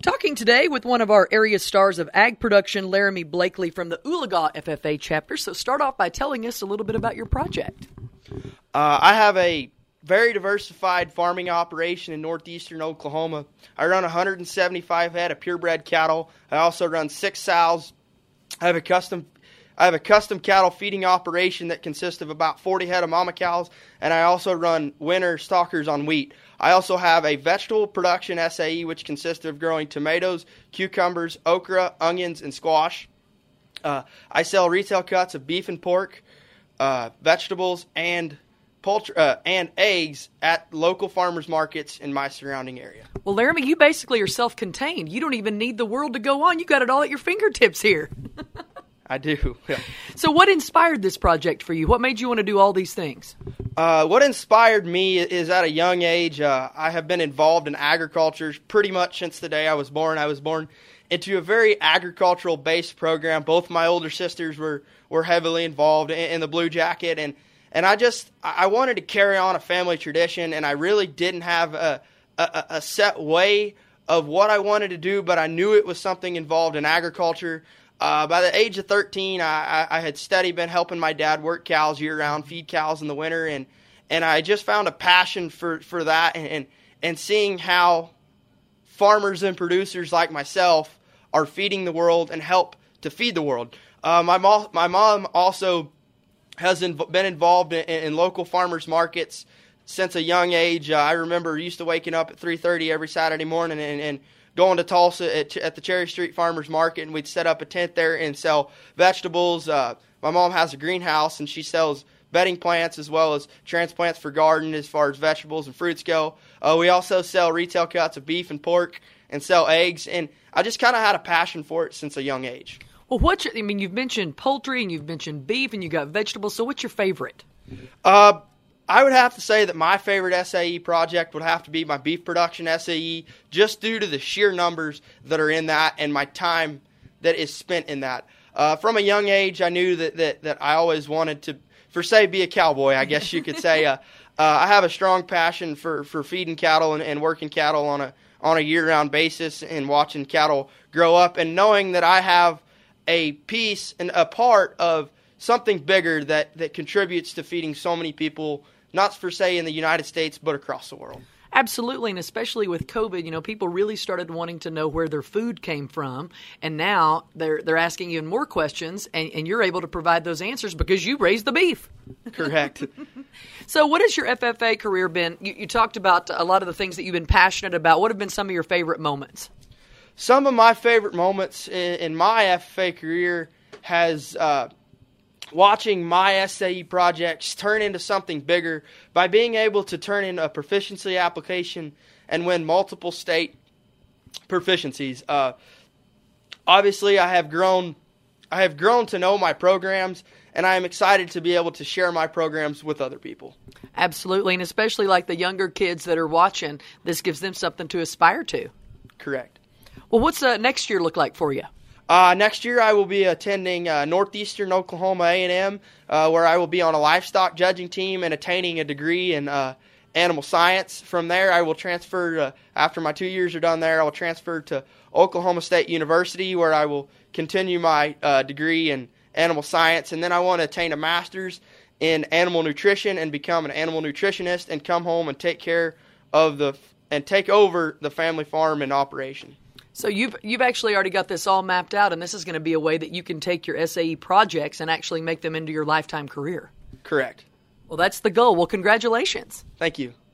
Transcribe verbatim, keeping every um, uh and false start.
Talking today with one of our area stars of ag production, Laramie Blakely from the Oologah F F A chapter. So start off by telling us a little bit about your project. Uh, I have a very diversified farming operation in northeastern Oklahoma. I run one hundred seventy-five head of purebred cattle. I also run six sows. I have a custom I have a custom cattle feeding operation that consists of about forty head of mama cows, and I also run winter stalkers on wheat. I also have a vegetable production S A E, which consists of growing tomatoes, cucumbers, okra, onions, and squash. Uh, I sell retail cuts of beef and pork, uh, vegetables, and poultry uh, and eggs at local farmers markets in my surrounding area. Well, Laramie, you basically are self-contained. You don't even need the world to go on. You got it all at your fingertips here. I do. Yeah. So what inspired this project for you? What made you want to do all these things? Uh, what inspired me is at a young age, uh, I have been involved in agriculture pretty much since the day I was born. I was born into a very agricultural-based program. Both my older sisters were, were heavily involved in, in the Blue Jacket, and, and I just I wanted to carry on a family tradition, and I really didn't have a, a, a set way of what I wanted to do, but I knew it was something involved in agriculture. Uh, by the age of thirteen, I, I had steady been helping my dad work cows year-round, feed cows in the winter, and, and I just found a passion for, for that and, and, and seeing how farmers and producers like myself are feeding the world and help to feed the world. Uh, my, mo- my mom also has inv- been involved in, in local farmers markets since a young age. Uh, I remember used to waking up at three thirty every Saturday morning and, and going to Tulsa at, at the Cherry Street Farmers Market, and we'd set up a tent there and sell vegetables. Uh, my mom has a greenhouse, and she sells bedding plants as well as transplants for garden as far as vegetables and fruits go. Uh, we also sell retail cuts of beef and pork and sell eggs, and I just kind of had a passion for it since a young age. Well, what's your, I mean, you've mentioned poultry and you've mentioned beef and you got vegetables, so what's your favorite? Uh, I would have to say that my favorite S A E project would have to be my beef production S A E, just due to the sheer numbers that are in that and my time that is spent in that. Uh, from a young age, I knew that, that, that I always wanted to, for say, be a cowboy, I guess you could say. Uh, uh, I have a strong passion for, for feeding cattle and, and working cattle on a on a year-round basis and watching cattle grow up and knowing that I have a piece and a part of something bigger that, that contributes to feeding so many people, not for say in the United States, but across the world. Absolutely, and especially with COVID, you know, people really started wanting to know where their food came from, and now they're they're asking you more questions, and, and you're able to provide those answers because you raised the beef. Correct. So what has your F F A career been? You, you talked about a lot of the things that you've been passionate about. What have been some of your favorite moments? Some of my favorite moments in, in my F F A career has uh, watching my S A E projects turn into something bigger by being able to turn in a proficiency application and win multiple state proficiencies. Uh, obviously, I have grown, I have grown to know my programs, and I am excited to be able to share my programs with other people. Absolutely, and especially like the younger kids that are watching, this gives them something to aspire to. Correct. Well, what's uh, next year look like for you? Uh, next year, I will be attending uh, Northeastern Oklahoma A and M, uh, where I will be on a livestock judging team and attaining a degree in uh, animal science. From there, I will transfer, uh, after my two years are done there, I will transfer to Oklahoma State University, where I will continue my uh, degree in animal science. And then I want to attain a master's in animal nutrition and become an animal nutritionist and come home and take care of the and take over the family farm and operation. So you've you've actually already got this all mapped out, and this is going to be a way that you can take your S A E projects and actually make them into your lifetime career. Correct. Well, that's the goal. Well, congratulations. Thank you.